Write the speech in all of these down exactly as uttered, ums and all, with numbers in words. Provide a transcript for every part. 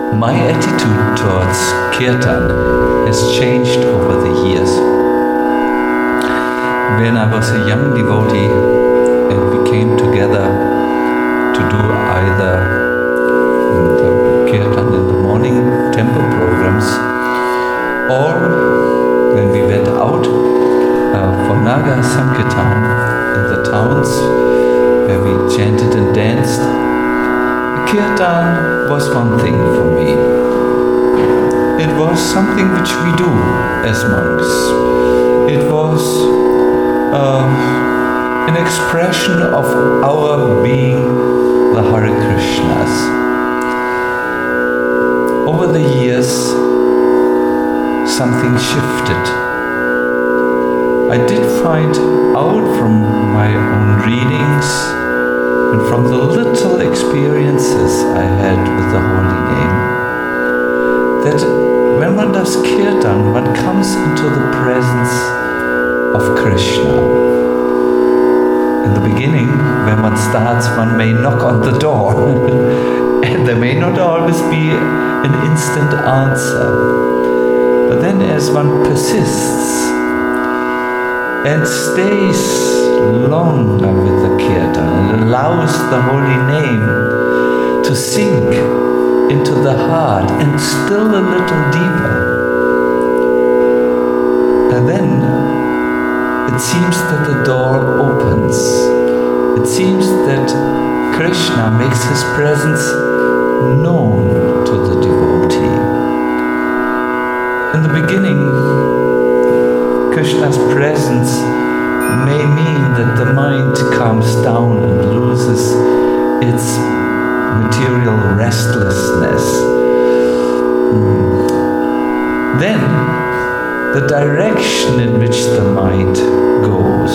My attitude towards Kirtan has changed over the years. When I was a young devotee and we came together to do either the Kirtan in the morning temple programs, or when we went out uh, for Naga Sankirtan in the towns where we chanted and danced, Kirtan was one thing for me. It was something which we do as monks. It was uh, an expression of our being the Hare Krishnas. Over the years, something shifted. I did find out from my own readings and from the little experiences I had with the holy name, that when one does Kirtan, one comes into the presence of Krishna. In the beginning, when one starts, one may knock on the door, and there may not always be an instant answer. But then as one persists and stays longer with the Kirtan and allows the holy name to sink into the heart and still a little deeper, and then it seems that the door opens. It seems that Krishna makes his presence known to the devotee. In the beginning, Krishna's presence may mean that the mind calms down and loses its material restlessness. Then, the direction in which the mind goes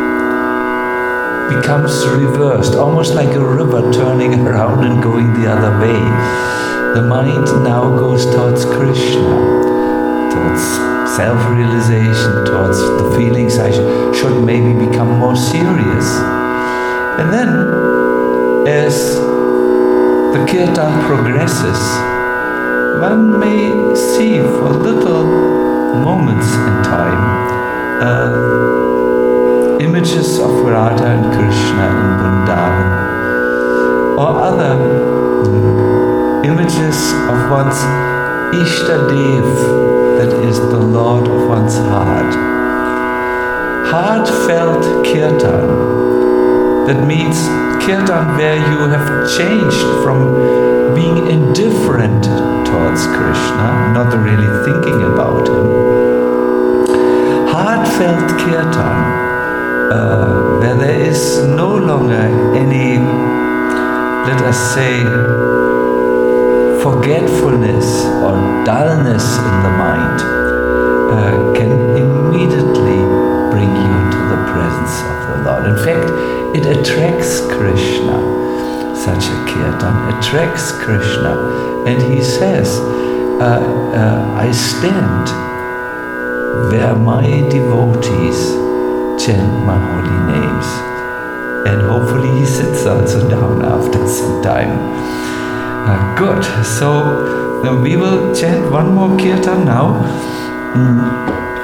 becomes reversed, almost like a river turning around and going the other way. The mind now goes towards Krishna, towards self-realization, towards the feelings I sh- should maybe become more serious. And then, as the Kirtan progresses, one may see for little moments in time uh, images of Radha and Krishna in Vrindavan, or other mm, images of one's Ishtadev, that is the Lord of one's heart. Heartfelt Kirtan, that means Kirtan where you have changed from being indifferent towards Krishna, not really thinking about him. Heartfelt Kirtan, uh, where there is no longer any, let us say, forgetfulness or dullness in the mind, uh, can immediately bring you to the presence of the Lord. In fact, it attracts Krishna. Such a Kirtan attracts Krishna, and he says, uh, uh, I stand where my devotees chant my holy names. And hopefully he sits also down after some time. Uh, good. So uh, we will chant one more Kirtan now. Mm.